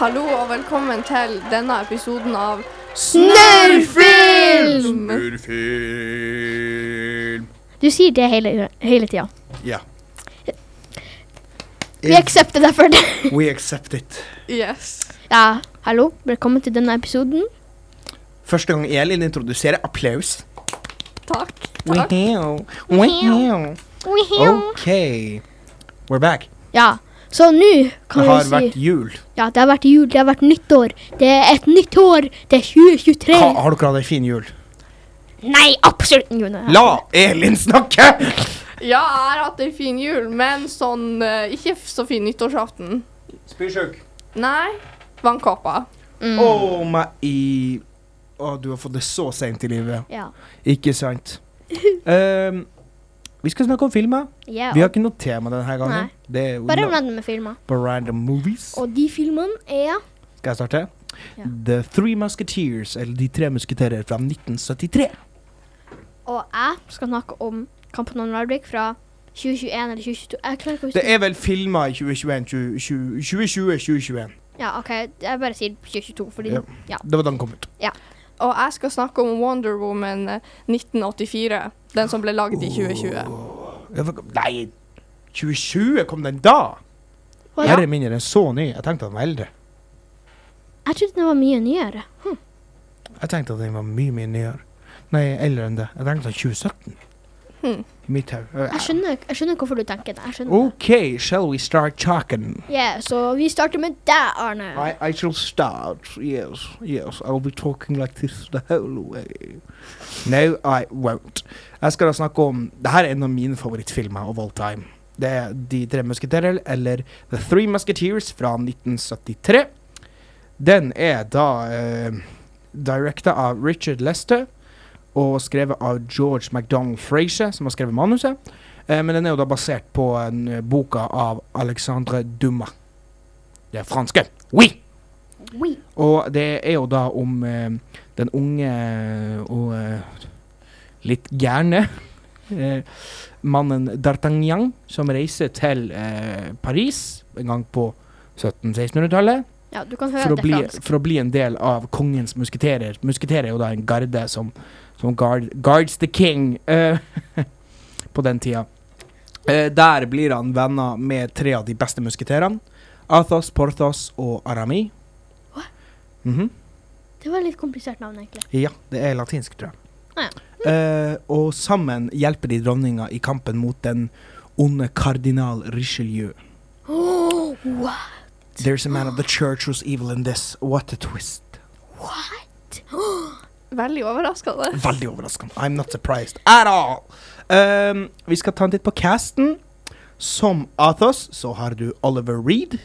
Hallo og velkommen til denne episoden av Snørrfilm! Du sier det hele tiden. Ja. Vi accepter det for det. We accept it. Yes. Ja, hallo. Velkommen til denne episoden. Første gang Elin introduserer applaus. Takk. Wow. Ok. We're back. Ja, så nå kan Det vi har si... vært jul. Ja, det har vært jul, det har vært nyttår. Det er et nytt år. Det er 2023. Har dere hatt en fin jul? Nei, absolutt ikke. La Elin snakke! Ja, jeg har hatt en fin jul, men sånn ikke så fin nyttårsaften. Spysjuk. Nei, vannkåpa. Du har fått det så sent i livet. Ja. Ikke sant? Vi skal snakke om filmer. Ja, Vi har ikke noe tema denne gangen. Nei. Det er jo bare random med filmer. Bare random movies. Og de filmene er... Skal jeg starte? Ja. The Three Musketeers, eller De tre musketerer fra 1973. Og jeg skal snakke om Kampen om Narvik fra 2021 eller 2022. Jeg klarer ikke å huske. Det er vel filmer i 2020-2021. Ja, ok. Jeg bare sier 2022, fordi... Ja. Ja. Det var da den kom ut. Og jeg skal snakke om Wonder Woman 1984, den som ble laget i 2020. Nei, 2020 kom den da? Å, Herre ja. min, er den så ny? Jeg tenkte at den var eldre. Jeg trodde den var mye nyere. Jeg tenkte at den var mye nyere. Nei, eldre enn det. Jeg tenkte at 2017. I mitt hau. Jeg skjønner hvorfor du tenker det. Jeg skjønner Ok, shall we start talking? det. Ja, så vi starter med deg, Arne. I shall start. Yes. I'll be talking like this the whole way. No, I won't. Jeg skal da snakke om... Dette er en av mine favorittfilmer of all time. Det er De tre musketerer, eller The Three Musketeers fra 1973. Den er da directet av Richard Lester og skrevet av George MacDonald Fraser, som har skrevet manuset. Men den er jo da basert på en boka av Alexandre Dumas. Det er franske. Oui! Oui. Og det er jo da om den unge og litt gærne mannen D'Artagnan, som reiser til Paris en gang på 1700-1600-tallet. Ja, du kan høre det fransk. For å bli en del av kongens musketerer. Musketerer er jo da en garde som guards the king på den tida. Der blir han venner med tre av de beste musketerene. Athos, Porthos og Aramis. Hva? Mhm. Det var litt komplisert navn, egentlig. Ja, det er latinsk, tror jeg. Ah, Og sammen hjelper de dronninga i kampen mot den onde kardinal Richelieu. Oh, what? There's a man of the church who's evil in this. What a twist. What? Veldig overraskende. Veldig overraskende. I'm not surprised at all. Vi skal ta en titt på casten. Som Athos så har du Oliver Reed,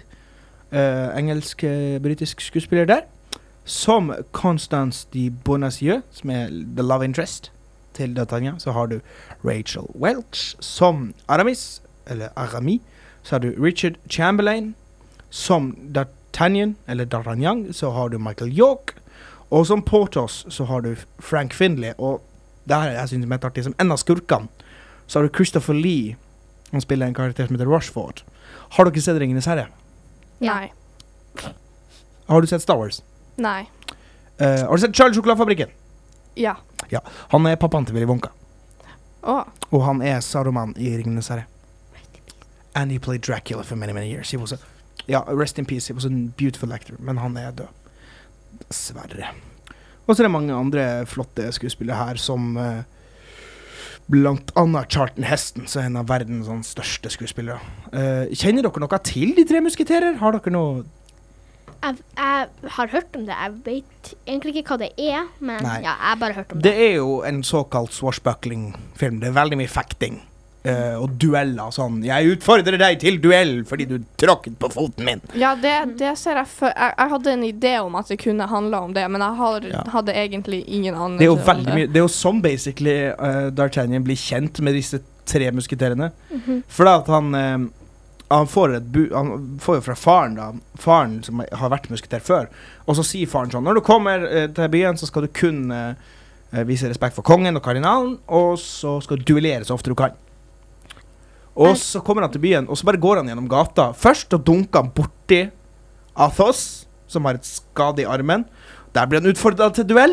engelsk-britisk skuespiller der. Som Constance de Bonacieux, som er the love interest til D'Artagnan, så har du Rachel Welch. Som Aramis, eller Aramis, så har du Richard Chamberlain. Som D'Artagnan, eller D'Artagnan, så har du Michael York. Og som Porthos så har du Frank Findlay. Og det her jeg synes er mest artig. Som en av skurkene så har du Christopher Lee. Han spiller en karakter som heter Rushford. Har dere sett Ringenes Herre? Nei. Har du sett Star Wars? Nei. Har du sett Charlie Sjokoladefabrikken? Ja. Ja. Han er pappaen til Willy Wonka. Åh. Og han er Saruman i Ringenes Herre. And he played Dracula for many years. He was rest in peace. He was a beautiful actor. Men han er død. Dessverre. Og så er det mange andre flotte skuespillere her, som blant annet Charlton Heston, som er en av verdens største skuespillere. Kjenner dere noe til De tre musketerer? Har dere noe... Jeg har hørt om det. Jeg vet egentlig ikke hva det er, men Nei. ja, jeg har bare hørt om det. Det er jo en såkalt swashbuckling-film. Det er veldig mye fekting. Og dueller sånn. Jeg utfordrer deg til duell fordi du tråkket på foten min. Ja, det ser jeg for... Jeg hadde en idé om at det kunne handle om det, men jeg hadde egentlig ingen anelse. Det er jo veldig mye. Det er jo sånn basically D'Artagnan blir kjent med disse tre musketerene. For da at han får jo fra faren da, faren som har vært musketer før, og så sier faren sånn, når du kommer til byen så skal du kun vise respekt for kongen og kardinalen, og så skal du duellere så ofte du kan. Og så kommer han til byen, og så bare går han gjennom gata. Først og dunker han borti Athos, som har et skade i armen. Der blir han utfordret til duell.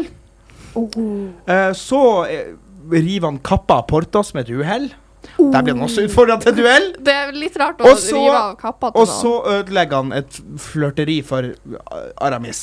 Så river han kappa av Porthos med et uheld. Der blir han også utfordret til duell. Det er litt rart å rive av kappa til noen. Og så ødelegger han et flørteri for Aramis.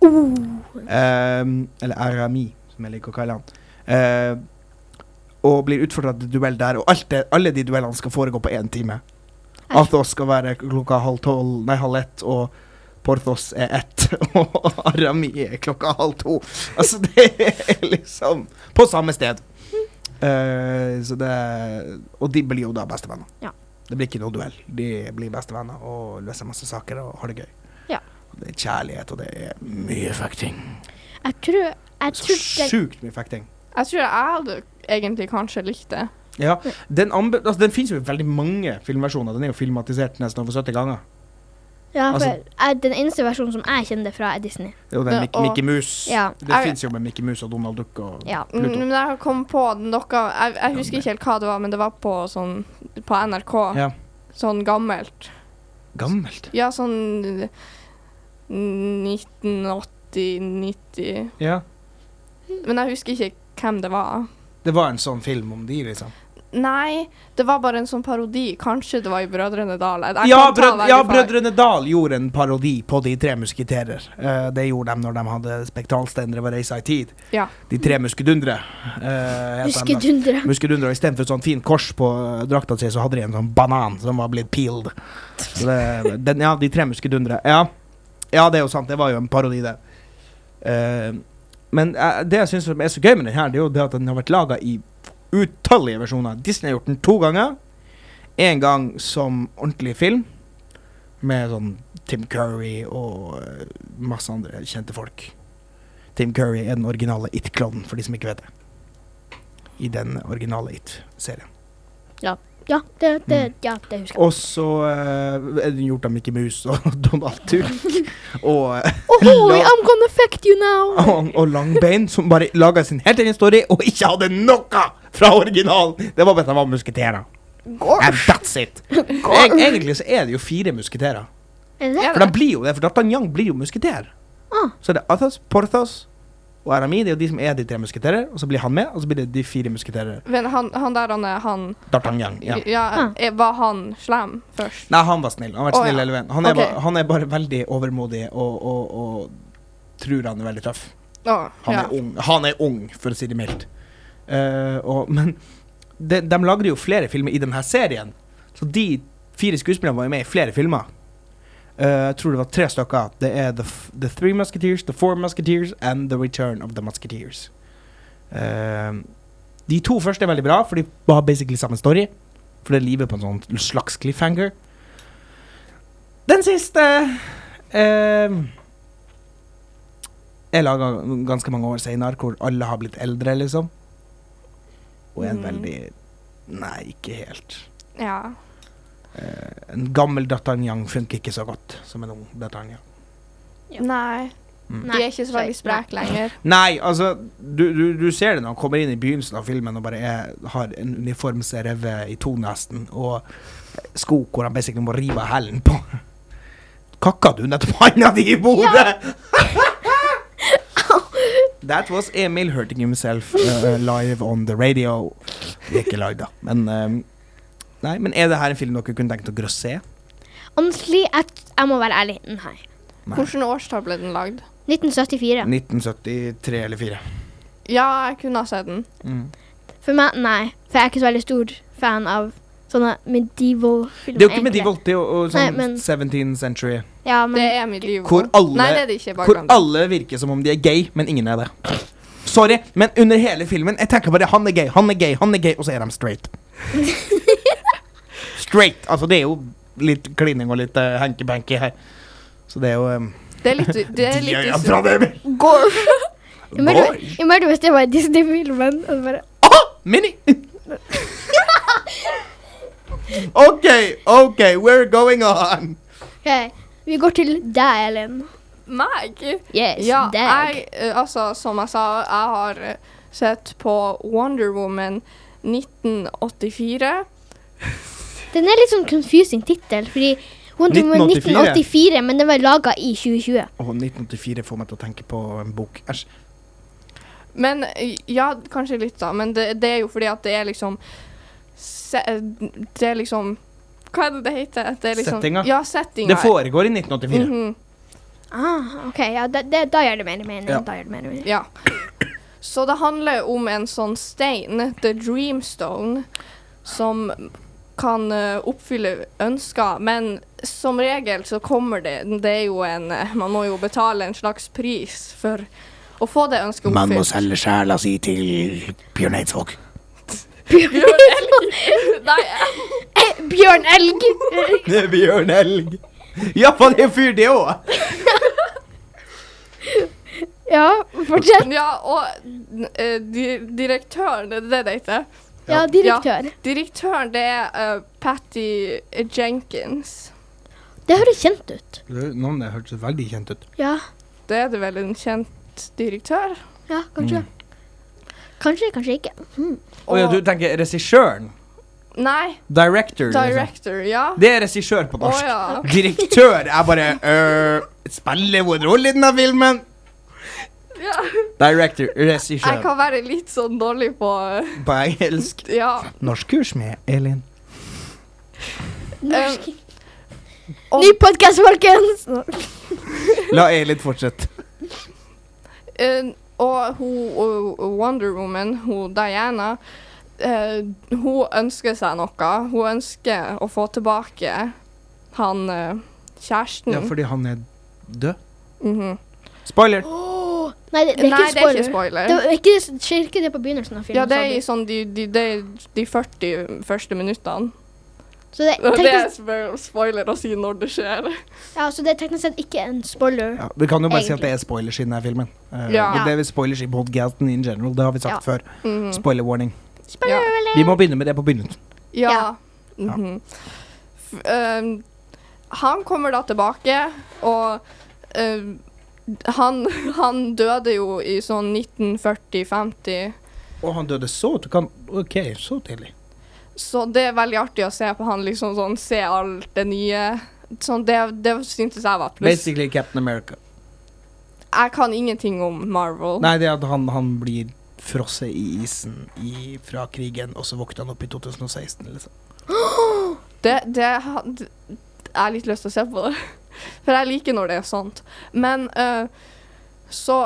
Eller Arami, som jeg liker å kalle han. Og blir utfordret til duell der. Og alle de duellene skal foregå på 1 time. Athos skal være klokka 1:30, og Porthos er 1, og Arami er klokka 1:30. Altså, det er liksom på samme sted. Så det, og de blir jo da bestevenner. Ja. Det blir ikke noe duell. De blir bestevenner og løser masse saker og har det gøy. Ja. Det er kjærlighet, og det er mye fekting. Jeg tror sjukt mye fekting. Jeg tror jeg hadde egentlig kanskje likt det. Ja, den finnes jo i veldig mange filmversjoner. Den er jo filmatisert nesten over 70 ganger. Ja, for den eneste versjonen som jeg kjenner fra er Disney. Det er jo den Mickey Mouse. Ja. Det finnes jo med Mickey Mouse og Donald Duck og Pluto. Men jeg kom på noe, jeg husker ikke helt hva det var, men det var på sånn, på NRK. Ja. Sånn gammelt. Gammelt? Ja, sånn 1980-90. Ja. Men jeg husker ikke hvem det var. Det var en sånn film om de, liksom? Nei, det var bare en sånn parodi. Kanskje det var i Brødrene Dal. Brødrene Dal gjorde en parodi på De 3 musketerer. Det gjorde de når de hadde spektralstendere ved Reisa i tid. Ja. De 3 muskedundre. Muskedundre. Og i stedet for et sånn fint kors på drakta si, så hadde de en sånn banan som var blitt peeled. Så De 3 muskedundre. Ja, det er jo sant. Det var jo en parodi, det. Men det jeg synes er så gøy med den her, det er jo det at den har vært laget i utallige versjoner. Disney har gjort den 2 ganger. En gang som ordentlig film, med sånn Tim Curry og masse andre kjente folk. Tim Curry er den originale It-klovnen, for de som ikke vet det. I den originale It-serien. Ja, det husker jeg. Og så er den gjort av Mickey Mouse og Donald Duck. Og I'm gonna affect you now. Og Langbein, som bare laget sin helt egen story, og ikke hadde noe fra originalen. Det var bare at han var musketerer. And that's it. Egentlig så er det jo 4 musketerer. For de blir jo det, for D'Artagnan blir jo musketer. Så det er Athos, Porthos og Aramis, det er jo de som er de 3 musketerer, og så blir han med, og så blir det de 4 musketerer. Men han D'Artagnan, ja. Var han slem først? Nei, han var snill. Han har vært snill hele veien. Han er bare veldig overmodig, og tror han er veldig tøff. Han er ung, for å si det mildt. Men de lagde jo flere filmer i denne serien, så de 4 skuespillerne var jo med i flere filmer. Jeg tror det var 3 stykker. Det er The 3 Musketeers, The 4 Musketeers and The Return of the Musketeers. De 2 første er veldig bra, for de har basically samme story. For det er livet på en sånn slags cliffhanger. Den siste er laget ganske mange år senere, hvor alle har blitt eldre, liksom. Og en veldig... Nei, ikke helt. Ja. En gammel D'Artagnan funker ikke så godt som en ung D'Artagnan. Ja. Nei. De er ikke så veldig sprek lenger. Nei, altså du ser det når han kommer inn i begynnelsen av filmen og bare har en uniform som er revet i 2 nesten, og sko hvor han basically må rive av hælen på. Kakka du nettopp handa di i bordet? That was Emil hurting himself live on the radio. Det er ikke live da, men nei, men er det her en film dere kunne tenkt dere å se? Honestly, jeg må være ærlig, nei. Hvordan årstall ble den lagd? 1974. 1973 eller 4. Ja, jeg kunne ha sett den. For meg, nei. For jeg er ikke så veldig stor fan av sånne medieval filmer. Det er jo ikke medieval, det er jo sånn 17th century. Ja, men det er medieval. Hvor alle virker som om de er gay, men ingen er det. Sorry, men under hele filmen, jeg tenker bare, han er gay, og så er de straight. Straight, altså det er jo litt klining og litt hanky-panky her. Så det er jo det er litt Gore. Jeg merker hvis det var Disney-filmen og bare Minnie. Ok, we're going on. Okay, vi går til deg, Ellen. Meg? Yes, ja, deg. Altså, som jeg sa, jeg har sett på Wonder Woman 1984. Den er litt sånn confusing titel, fordi Wonder Woman 1984, men den var laget i 2020. Og 1984 får meg til å tenke på en bok. Æsj. Men, ja, kanskje litt da, men det er jo fordi at det er liksom, det er liksom, hva er det heter? Det er liksom, settinga? Ja, settinga. Det foregår i 1984. Ok, ja, da gjør det mer mening. Ja. Så det handler om en sånn stein, The Dreamstone, som kan oppfylle ønsker, men som regel så kommer det er jo man må jo betale en slags pris for å få det ønsket oppfylt. Man må selge sjæla si til Bjørn Eidsvåg. Bjørn Elg? Nei. Bjørn Elg. Det er Bjørn Elg. Ja, for det er fyr det også. Ja, fortsett. Ja, og direktøren, det heter. Ja, direktør. Ja, direktøren, det er Patty Jenkins. Det høres kjent ut. Navnet hørtes veldig kjent ut. Ja. Det er det vel en kjent direktør? Ja, kanskje. Kanskje ikke. Ja, du tenker regissøren? Nei. Director, Director, liksom. Ja. Det er regissør på norsk. Ja. Direktør er bare spiller hovedrolle i denne filmen. Ja. Director, regissør. Jeg kan være litt sånn dårlig på engelsk. Ja. Norskkurs med Elin. Norsk. Ny podcast, folkens! La Elin fortsette. Og Wonder Woman, Diana, hun ønsker seg noe. Hun ønsker å få tilbake han kjæresten. Ja, fordi han er død. Spoiler! Nei, det er ikke spoiler. Skjer ikke det på begynnelsen av filmen? Ja, det er i sånn de 40 første minuttene. Så det er spoiler å si når det skjer. Ja, så det er teknisk sett ikke en spoiler. Ja, vi kan jo bare si at det er spoilers i denne filmen. Ja. Det er spoilers i podcasten in general, det har vi sagt før. Spoiler warning. Spoiler warning. Vi må begynne med det på begynnelsen. Ja. Han kommer da tilbake, og han døde jo i sånn 1940-50. Og han døde så tidlig. Så det er veldig artig å se på han, liksom sånn, se alt det nye. Sånn, det syntes jeg var pluss. Basically Captain America. Jeg kan ingenting om Marvel. Nei, det er at han blir frosset i isen fra krigen, og så våkner han opp i 2016, liksom. Jeg har litt lyst til å se på det. For jeg liker når det er sånt. Men så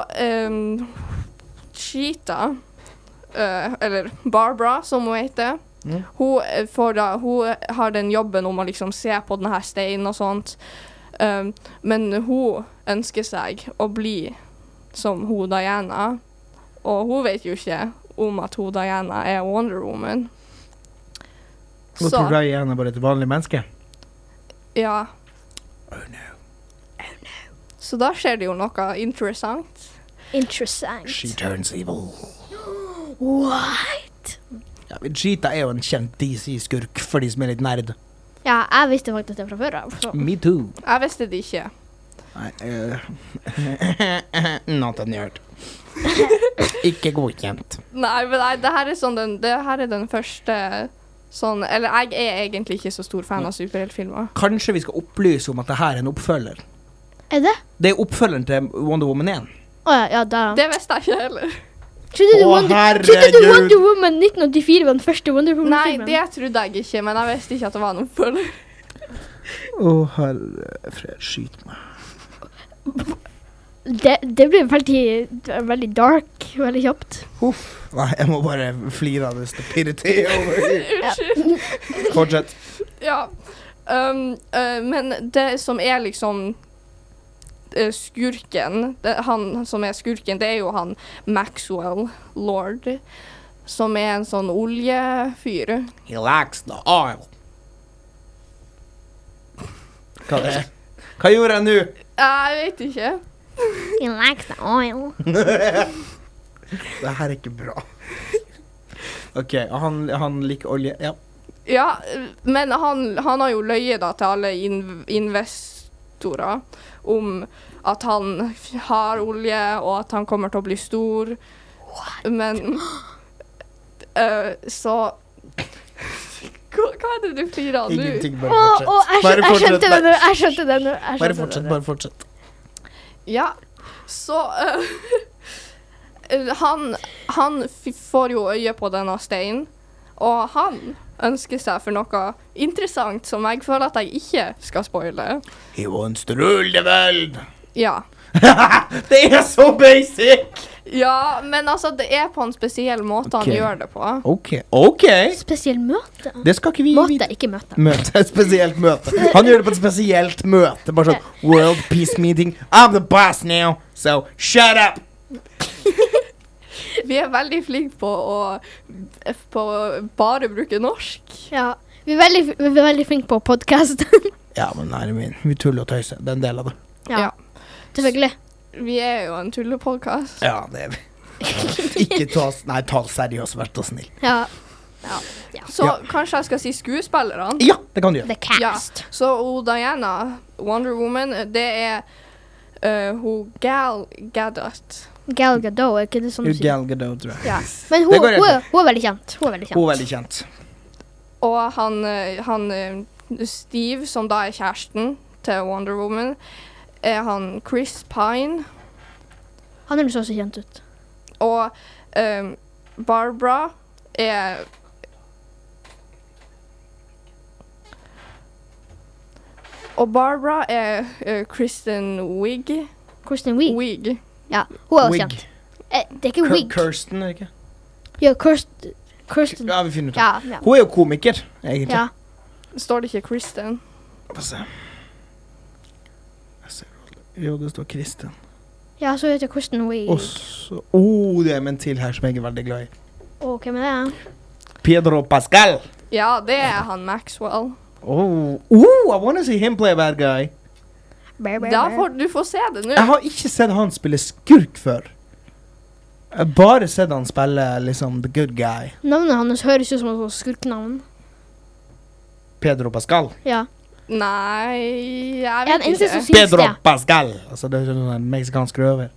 Cheetah, eller Barbara, som hun heter, hun har den jobben om å liksom se på denne steinen og sånt. Men hun ønsker seg å bli som hun Diana. Og hun vet jo ikke om at hun Diana er Wonder Woman. Og tror Diana bare et vanlig menneske? Ja. Oh no. Så da skjer det jo noe interessant. She turns evil. What? Ja, Cheetah er jo en kjent DC-skurk for de som er litt nerd. Ja, jeg visste faktisk det fra før av. Me too. Jeg visste det ikke. Nei, not a nerd. Ikke godkjent. Nei, men det her er den første sånn, eller jeg er egentlig ikke så stor fan av superheltfilmer. Kanskje vi skal opplyse om at det her er en oppfølger. Er det? Det er oppfølgeren til Wonder Woman 1. Ja, da. Det visste jeg ikke heller. Trodde du Wonder Woman 1984 var den første Wonder Woman-filmen? Nei, det trodde jeg ikke, men jeg visste ikke at det var en oppfølger. Herre fred, skyt meg. Det ble veldig dark, veldig kjapt. Uff. Nei, jeg må bare flire av det stupidity over here. Fortsett. Ja. Men det som er liksom skurken, han som er skurken, det er jo han Maxwell Lord, som er en sånn oljefyr. He likes the oil. Hva gjorde jeg nå? Jeg vet ikke. He likes the oil. Det her er ikke bra. Ok, han liker olje, ja. Ja, men han har jo løyet da til alle investorer om at han har olje, og at han kommer til å bli stor. Men så Hva er det du flirer av nå? Ingenting, bare fortsett. Jeg skjønte det nå. Bare fortsett. Ja, så han får jo øye på denne steinen, og han ønsker seg for noe interessant som jeg føler at jeg ikke skal spoile. He wants to rule the world. Ja. Det er så basic! Ja, men altså, det er på en spesiell måte han gjør det på. Ok. Spesiell møte. Det skal ikke vi Måte, ikke møte. Møte, spesielt møte. Han gjør det på et spesielt møte. Bare sånn, world peace meeting. I'm the boss now, so shut up! Vi er veldig flinke på å bare bruke norsk. Ja, vi er veldig flinke på podcast. Ja, men nei, vi tuller og tøyser. Det er en del av det. Ja, selvfølgelig. Vi er jo en tullepodcast. Ja, det er vi. Ikke ta oss seriøst, vær så snill. Ja. Så kanskje jeg skal si skuespillerne? Ja, det kan du gjøre. The cast. Ja. Så Diana, Wonder Woman, det er hun Gal Gadot. Gal Gadot, er ikke det sånn du sier? Gal Gadot, tror jeg. Ja. Men hun er veldig kjent. Hun er veldig kjent. Og han Steve, som da er kjæresten til Wonder Woman, er han Chris Pine. Han høres også kjent ut. Og Barbara er Kristen Wiig. Kristen Wiig? Wiig. Ja, hun er også kjent. Det er ikke Wiig. Kirsten, er det ikke? Ja, Kirsten. Ja, vi finner ut av. Ja. Hun er jo komiker, egentlig. Ja. Står det ikke Kristen? Få se. Jo, det står Kristen. Ja, så heter Kristen Wiig. Og så... det er en til her som jeg er veldig glad i. Hvem er det? Pedro Pascal. Ja, det er han Maxwell. I wanna see him play a bad guy. Du får se det nå. Jeg har ikke sett han spille skurk før. Jeg har bare sett han spille liksom the good guy. Navnet hans høres ut som et skurknavn. Pedro Pascal. Ja. Nei, jeg vet ikke. Pedro Pascal. Altså, det er sånn en meksikansk røver.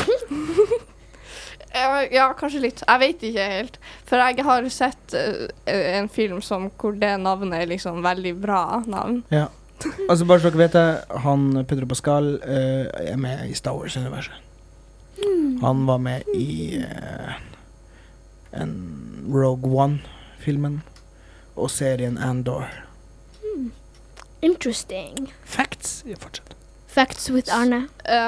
Ja, kanskje litt. Jeg vet ikke helt. For jeg har sett en film hvor det navnet er liksom veldig bra navn. Ja. Altså, bare så dere vet det, han Pedro Pascal er med i Star Wars-universet. Han var med i en Rogue One-filmen og serien Andor. Interesting. Facts. Ja, fortsett. Facts with Arne.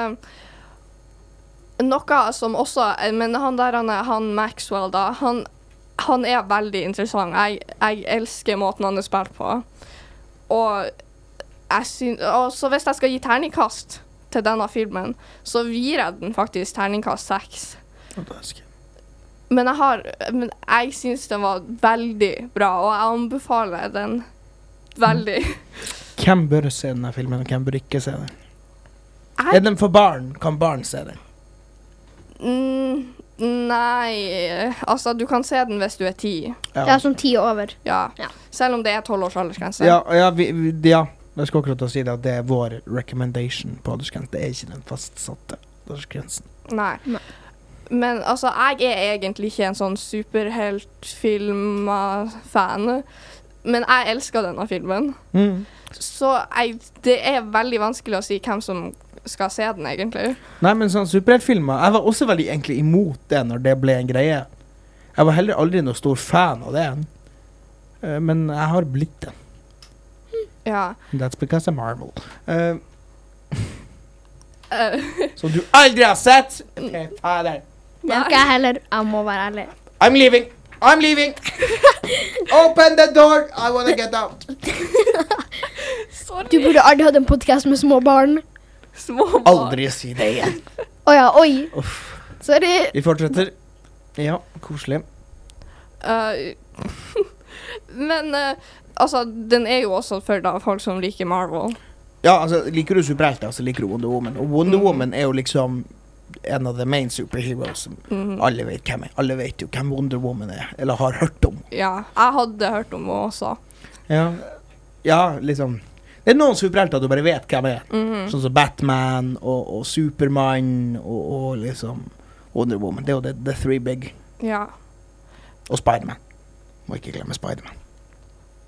Noe som også, men han Maxwell da, han er veldig interessant. Jeg elsker måten han er spilt på. Og så hvis jeg skal gi terningkast til denne filmen, så gir jeg den faktisk terningkast 6. Men jeg synes den var veldig bra, og jeg anbefaler den veldig. Hvem bør se denne filmen, og hvem bør ikke se den? Er den for barn? Kan barn se den? Nei, altså du kan se den hvis du er 10. Ja, sånn 10 over. Ja, selv om det er 12 års aldersgrense. Ja, jeg skal akkurat si det at det er vår recommendation på aldersgrensen. Det er ikke den fastsatte aldersgrensen. Nei. Men altså, jeg er egentlig ikke en sånn superheltfilm-fan, men jeg elsker denne filmen. Så det er veldig vanskelig å si hvem som skal se den, egentlig. Nei, men sånn superheltfilmer, jeg var også veldig egentlig imot det når det ble en greie. Jeg var heller aldri noen stor fan av det. Men jeg har blitt det. Ja. That's because I'm Marvel. Som du aldri har sett! Okay, fader. Det er ikke jeg heller. Jeg må være ærlig. I'm leaving! Open the door! I wanna get out! Sorry. Du burde aldri hatt en podcast med små barn. Aldri si det igjen. Oi. Sorry. Vi fortsetter. Ja, koselig. Men altså, den er jo også for da folk som liker Marvel. Ja, altså, liker du superhelter, så liker du Wonder Woman. Og Wonder Woman er jo liksom en av the main superheroes som alle vet hvem er. Alle vet jo hvem Wonder Woman er, eller har hørt om. Ja, jeg hadde hørt om henne også. Ja, liksom. Det er noen superhelter du bare vet hvem er. Sånn som Batman og Superman og liksom Wonder Woman. Det er jo the three big. Ja. Og Spider-Man. Må ikke glemme Spider-Man.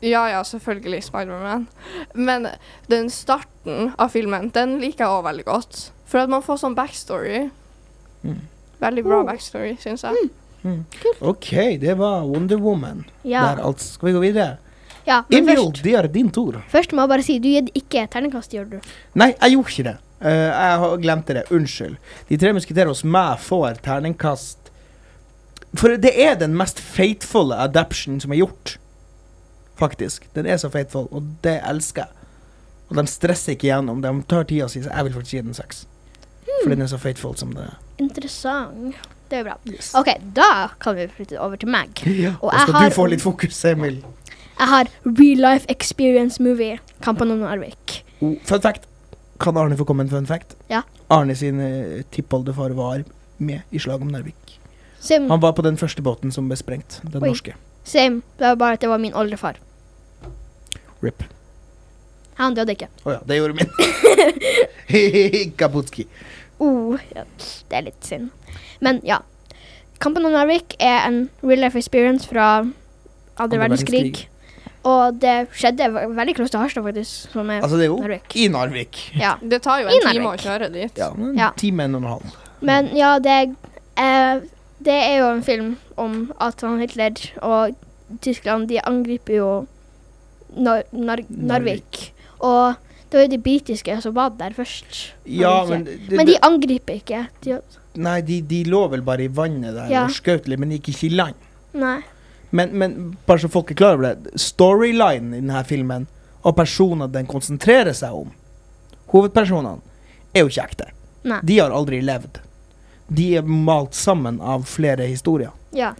Ja, selvfølgelig Spider-Man. Men den starten av filmen, den liker jeg også veldig godt. For at man får sånn backstory. Veldig bra backstory, synes jeg. Ok, det var Wonder Woman. Ja. Der, altså. Skal vi gå videre? Ja, men Emil, først, det er din tur. først må jeg bare si, du gir ikke terningkast, gjør du? Nei, jeg gjorde ikke det. Jeg har glemt det. Unnskyld. De tre musketerer hos meg får terningkast. For det er den mest faithfulle adaption som er gjort. Faktisk. Den er så faithful, og det elsker jeg. Og de stresser ikke gjennom. De tar tida si, så jeg vil faktisk gi den 6. For den er så faithful som det er. Interessant. Det er bra. Yes. Ok, da kan vi flytte over til meg. Ja. Og Og jeg skal har- du få litt fokus, Emil? Jeg har Real Life Experience Movie, Kampen om Narvik. Fun fact. Kan Arne få komme med en fun fact? Ja. Arne sin tippoldefar var med i slag om Narvik. Same, Han var på den første båten som ble sprengt. Den Oi. norske. same. Det var bare at det var min oldefar. RIP. Han døde ikke. Åja, det gjorde min. Kaputski. Ja, det er litt synd. Men ja. Kampen om Narvik er en real life experience fra andre verdenskrig. Og det skjedde veldig close til Harstad, faktisk. Som er Altså, det er jo Narvik. i Narvik. Ja. Det tar jo I en time å Narvik. kjøre dit. Ja, en Ja. time og en halv. Men ja, det er jo en film om at Hitler og Tyskland, de angriper jo Narvik. Og det var jo de britiske som var der først. Ja, Ikke. men... Men de angriper ikke. Nei, de lå vel bare i vannet der Ja. og skjøt litt, men gikk ikke i land. Nei. Men bare så folk er klar over det, storylinen i denne filmen, og personene den konsentrerer seg om, hovedpersonene, er jo ikke ekte. Nei. De har aldri levd. De er malt sammen av flere historier. Ja.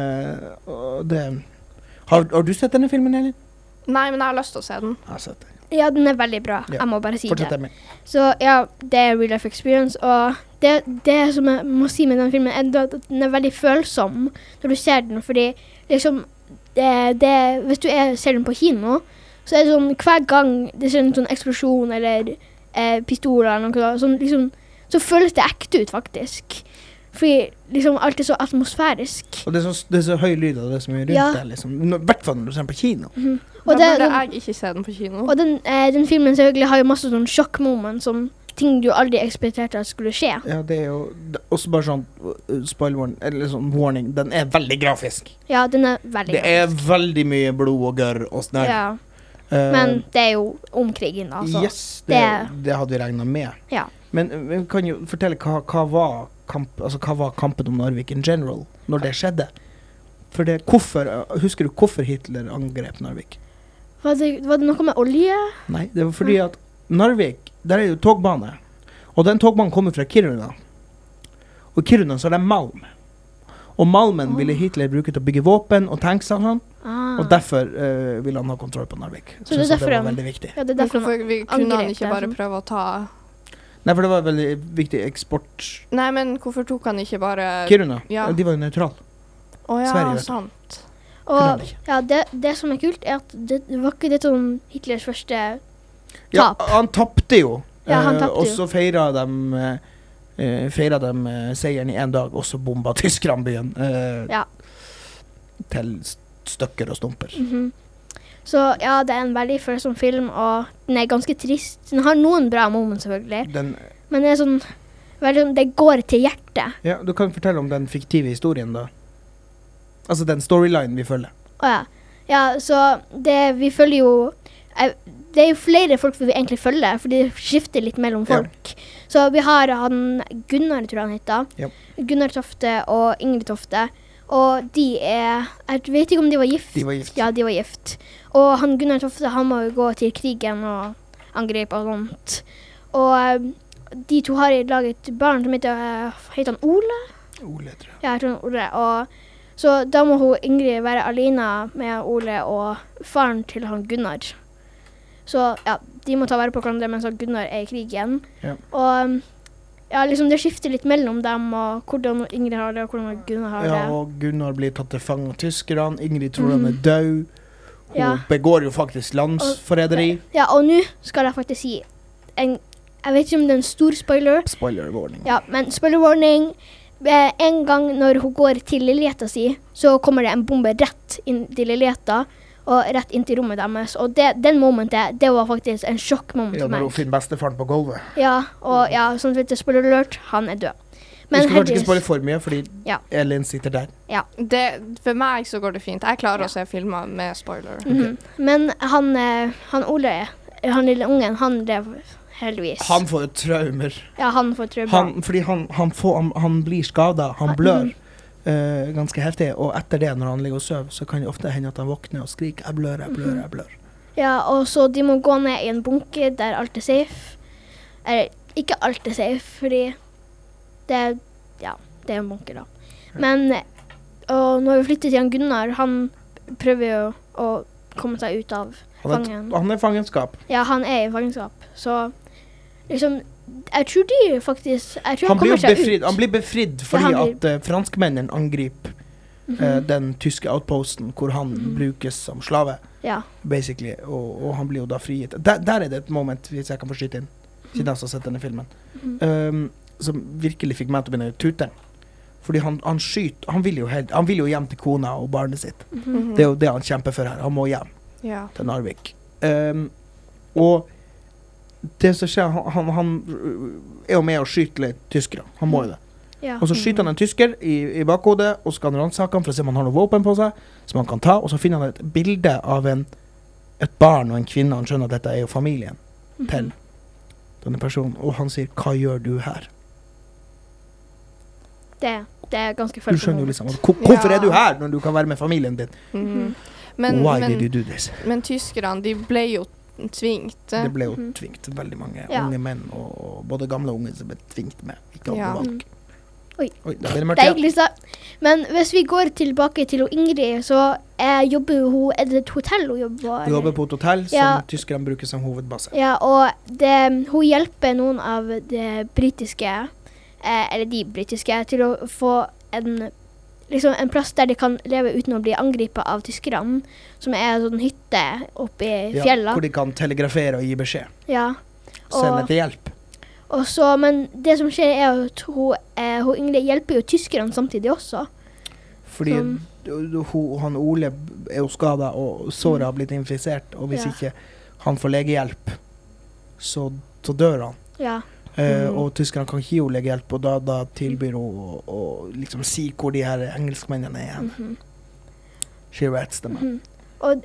Og det... Har du sett denne filmen, Elin? Nei, men jeg har lyst til å se den. Jeg har sett den. Ja, den er veldig bra. Ja. Jeg må bare si Fortsett det. med. Så ja, det er real life experience, og det som jeg må si med den filmen, er at den er veldig følsom når du ser den, fordi liksom, hvis du ser den på kino, så er det sånn, hver gang det skjer en sånn eksplosjon, eller pistoler, eller noe sånn, liksom, så føles det ekte ut, faktisk. Fordi liksom, alt er så atmosfærisk. Og det er så høy lyd av det som er rundt Ja. der, liksom. I hvert fall når du ser den på kino. Og, Da det, burde jeg ikke se den på kino. og den filmen selvfølgelig har jo masse sånn sjokk-moment, som ting du aldri ekspekterte at skulle skje. Ja, det er jo også bare sånn spoiler warning, eller sånn warning, den er veldig grafisk. Ja, den er veldig Det er veldig mye blod og gørr og snørr. Ja, men det er jo om krigen, altså. Yes, det- det hadde vi regnet med. Ja. Men vi kan jo fortelle hva var kampen om Narvik in general, når det skjedde? For det, husker du hvorfor Hitler angrep Narvik? Var det noe med olje? Nei, det var fordi at Narvik, der er jo togbane. Og den togbanen kommer fra Kiruna. Og i Kiruna så er det malm. Og malmen ville Hitler bruke til å bygge våpen og tanks og sånn. Ah. Og derfor ville han ha kontroll på Narvik. Så det er Synes at derfor det var han- veldig viktig. Ja, det er Men derfor hvorfor kunne han angrep ikke der, bare sånn. prøve å ta... Nei, for det var veldig viktig eksport. Nei, men hvorfor tok han ikke bare... Kiruna, ja. de var jo nøytrale. Å ja, Sverige, vet du. sant. Kunne han Og ikke. ja, det som er kult, er at det var ikke det sånn Hitlers første Ja, tap. han tapte jo. Ja, han tapte og jo. så feira de seieren i en dag, og så bomba tyskerne byen Ja. til stykker og stumper. Mhm. Så ja, det er en veldig følsom film, og den er ganske trist. Den har noen bra moments, selvfølgelig. Men det er sånn, veldig sånn, det går til hjertet. Ja, du kan fortelle om den fiktive historien, da. Altså den storylinen vi følger. Å ja. Ja, så vi følger jo det er jo flere folk vi egentlig følger, for det skifter litt mellom Ja. folk. Så vi har han Gunnar, tror jeg han heter. Ja. Gunnar Tofte og Ingrid Tofte. Og de er Jeg vet ikke om de var gift. De var gift. Ja, de var gift. Og han Gunnar Tofte, han må jo gå til krigen og angripe og sånt. Og de to har laget et barn som heter han Ole? Ole, tror jeg. Ja, jeg tror han Ole. Og så da må hun Ingrid være alene med Ole og faren til han Gunnar. Så ja, de må ta vare på hverandre mens han Gunnar er i krigen. Ja. Og ja, liksom det skifter litt mellom dem, og hvordan Ingrid har det, og hvordan Gunnar har Ja, det. og Gunnar blir tatt til fange av tyskerne. Ingrid tror han er død. Hun Ja. begår jo faktisk landsforræderi. Ja, og nå skal jeg faktisk si jeg vet ikke om det er en stor spoiler. Spoiler warning. Ja, men spoiler warning. En gang når hun går til leiligheta si, så kommer det en bombe rett inn til leiligheta, og rett inn til rommet deres. Og den momentet, det var faktisk en sjokkmoment Ja, for når meg. hun finner bestefaren på gulvet. Ja, og ja, sånn vet du, spoiler alert, han er død. Vi skal kanskje ikke heldigvis- spoile for mye, fordi Ja. Elin sitter der. For meg så går det fint. Jeg klarer å se filmer med spoiler. Men han Ole, han lille ungen, han lever heldigvis. Han får jo traumer. Ja, han får trøbbel. Fordi han blir skadet, han blør ganske heftig, og etter det, når han ligger og sover, så kan det ofte hende at han våkner og skriker, jeg blør, jeg blør, jeg blør. Ja, og så de må gå ned i en bunker der alt er safe. Eller, ikke alt er safe, fordi det er en bunker da. Men, og når vi flytter til han Gunnar, han prøver jo å komme seg ut av fangen. Han er fangenskap. Ja, han er i fangenskap. Så, liksom, jeg tror de faktisk, jeg tror Han blir kommer jo seg befridd, ut. han blir befridd fordi han blir- at franskmennene angriper den tyske outposten hvor han brukes som slave, Ja. basically, og han blir jo da frigitt. Der er det et moment, hvis jeg kan få skyte inn, siden jeg har sett denne filmen, som virkelig fikk meg til å begynne å tute. Fordi han skyter, han vil jo hjem til kona og barnet sitt. Det er jo det han kjemper for her, han må hjem Ja. til Narvik. Og det som skjer, han er jo med å skyte litt tyskere, han må jo det. Ja. Og så skyter han en tysker i bakhodet, og så kan han ransake han for å se om han har noe våpen på seg, som han kan ta, og så finner han et bilde av et barn og en kvinne, han skjønner at dette er jo familien til denne personen, og han sier, hva gjør du her? Det er ganske Du følsomt. skjønner jo liksom, hvorfor er du her når du kan være med familien din? Why did you do this? Men tyskerne, de ble jo tvingt. Det ble jo tvingt, veldig mange unge menn, og både gamle og unge som ble tvingt med, ikke alle valg. Oi, da blir det mørkt det er igjen. egentlig så. Men hvis vi går tilbake til Ingrid, så jobber hun, er det et hotell hun jobber på? Hun jobber på et hotell som Ja. tyskerne bruker som hovedbase. Ja, og hun hjelper noen av de britiske, til å få en plass der de kan leve uten å bli angrepet av tyskerne, som er en sånn hytte oppe i Ja, fjella. hvor de kan telegrafere og gi beskjed. Ja. Sende til hjelp. Og så, men det som skjer er at hun Ingrid hjelper jo tyskerne samtidig også. Fordi han Ole er jo skadet, og såret har blitt infisert, og hvis ikke han får legehjelp, så dør han. Ja. Og tyskerne kan ikke gi henne legehjelp, og da tilbyr hun å liksom si hvor de her engelskmennene er igjen. She rats them. Og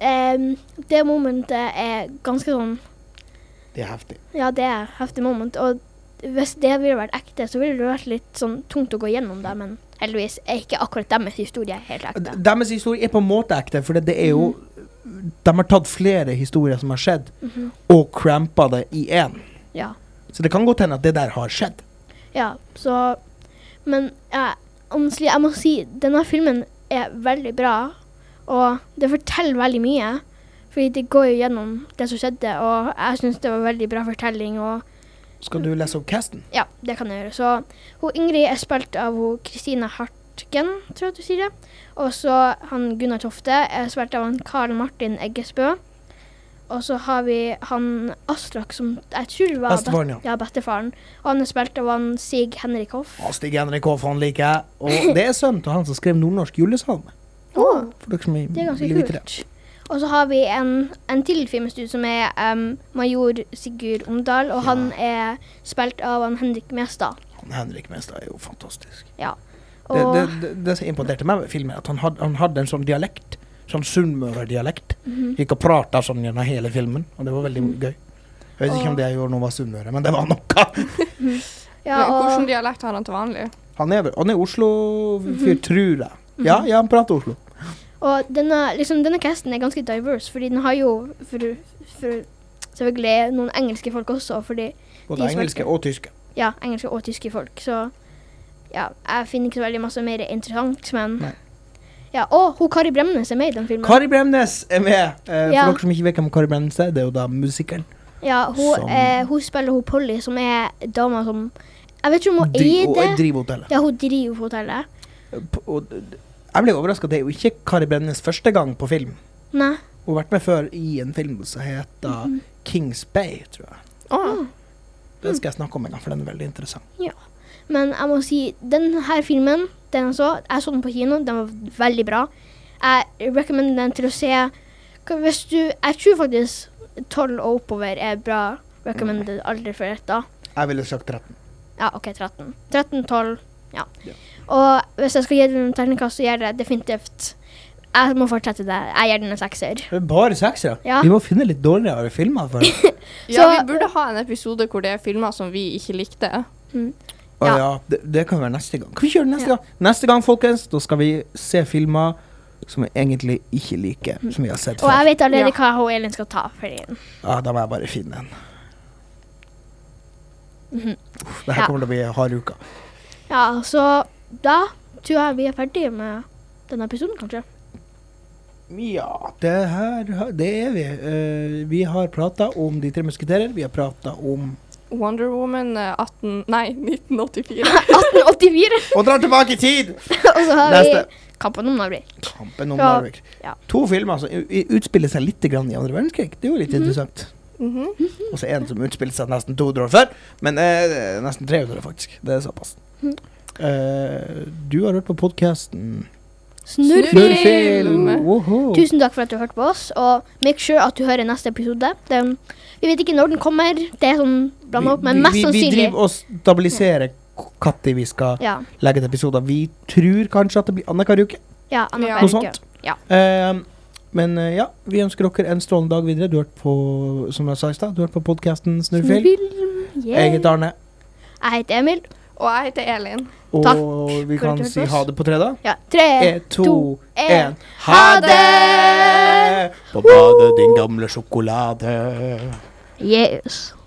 det momentet er ganske sånn, Det er heftig. ja, det er heftig moment, og hvis det ville vært ekte, så ville det vært litt sånn tungt å gå gjennom det, men heldigvis er ikke akkurat deres historie helt ekte. Deres historie er på en måte ekte, for det er jo de har tatt flere historier som har skjedd, og crampa det i en. Ja. Så det kan godt hende at det der har skjedd. Ja, så, men honestly, jeg må si, denne filmen er veldig bra, og det forteller veldig mye, fordi det går jo gjennom det som skjedde, og jeg synes det var veldig bra fortelling, og Skal du lese opp casten? ja, det kan jeg gjøre. Så Ingrid er spilt av Kristina Hartgen, tror jeg du sier det. Og så han Gunnar Tofte er spilt av han Karl Martin Eggesbø. Og så har vi han Aslak, som jeg tror var Bestefaren, ja. bestefaren. Og han er spilt av han Sig Henrik Hoff. Stig Henrik Hoff, han liker jeg. Og det er sønnen til han som skrev nordnorsk julesalme. Åh, For dere som det er ganske vil vite det. kult. Og så har vi en til filmstudie som er major Sigurd Omdal, og han er spilt av han Henrik Mestad. Han Henrik Mestad er jo fantastisk. Ja. Og, Det som imponerte meg med filmen, er at han hadde en sånn dialekt, sånn sunnmøre-dialekt. Gikk og pratet sånn gjennom hele filmen, og det var veldig gøy. Jeg vet ikke om det jeg gjorde nå var sunnmøre, men det var noe. ja, Hvilken og, dialekt har han til vanlig? Han er Oslo-fyr, tror jeg. Ja, han prater Oslo. og denne casten er ganske diverse, fordi den har jo for selvfølgelig noen engelske folk også, fordi Både De engelske svarte. og tyske. ja, engelske og tyske folk, så ja, jeg finner ikke så veldig masse mer interessant, men Nei. ja, og hun Kari Bremnes er med i den filmen. Kari Bremnes er med. For Ja. dere som ikke vet hvem Kari Bremnes er, det er jo da musikeren. Ja, hun spiller hun Polly, som er dama som, jeg vet ikke om hun eier Og det. driver hotellet. Ja, hun driver hotellet. Og jeg ble overrasket, det er jo ikke Kari Bremnes første gang på film. Nei. Hun har vært med før i en film som heter Kings Bay, tror jeg. Åh, Den skal jeg snakke om en gang, for den er veldig interessant. Men jeg må si, denne filmen, jeg så den på kino, den var veldig bra. Jeg rekommenderer den til å se Jeg tror faktisk 12 og oppover er bra recommended alder for dette. Jeg ville sagt 13. Ja, ok, 13. 13, 12, ja. Og hvis jeg skal gi den en terningkast, så gjør det definitivt. Jeg må fortsette det. Jeg gir den en 6-er. Bare 6-er? Ja. Vi må finne litt dårligere filmer for det. Ja, vi burde ha en episode hvor det er filmer som vi ikke likte. Ja, det kan være neste gang. Kan vi kjøre det neste gang? Neste gang, folkens, da skal vi se filmer som vi egentlig ikke liker, som vi har sett før. Og jeg vet allerede hva hun Elin skal ta. Ja, da må jeg bare finne en. Det her kommer til å bli hard uka. Ja, så da tror jeg vi er ferdige med denne episoden, kanskje. Ja, det er vi. Vi har pratet om De tre musketerer, vi har pratet om Wonder Woman 1984. 1884! Og drar tilbake i tid! Og så har vi Kampen om Narvik. Kampen om Narvik. Ja. 2 filmer som utspiller seg litt grann i andre verdenskrig. Det er jo litt interessant. Og så en som utspiller seg nesten 200 år før, men nesten 300 faktisk. Det er såpass. Du har hørt på podcasten Snurrfilm! Tusen takk for at du hørte på oss, og make sure at du hører neste episode. Vi vet ikke når den kommer, det er sånn blant opp, men mest sannsynlig. Vi driver og stabiliserer når vi skal legge et episode. Vi tror kanskje at det blir annenhver uke. Ja, annenhver uke. Ja. Men ja, vi ønsker dere en strålende dag videre. Du har hørt på, som jeg sa i sted, du har hørt på podcasten Snurrfilm. Jeg heter Arne. Jeg heter Emil. Og jeg heter Elin. Og takk. Vi kan si ha det på 3 da. Ja, 3, 2, 1. Ha det! På badet din gamle sjokolade. Yes.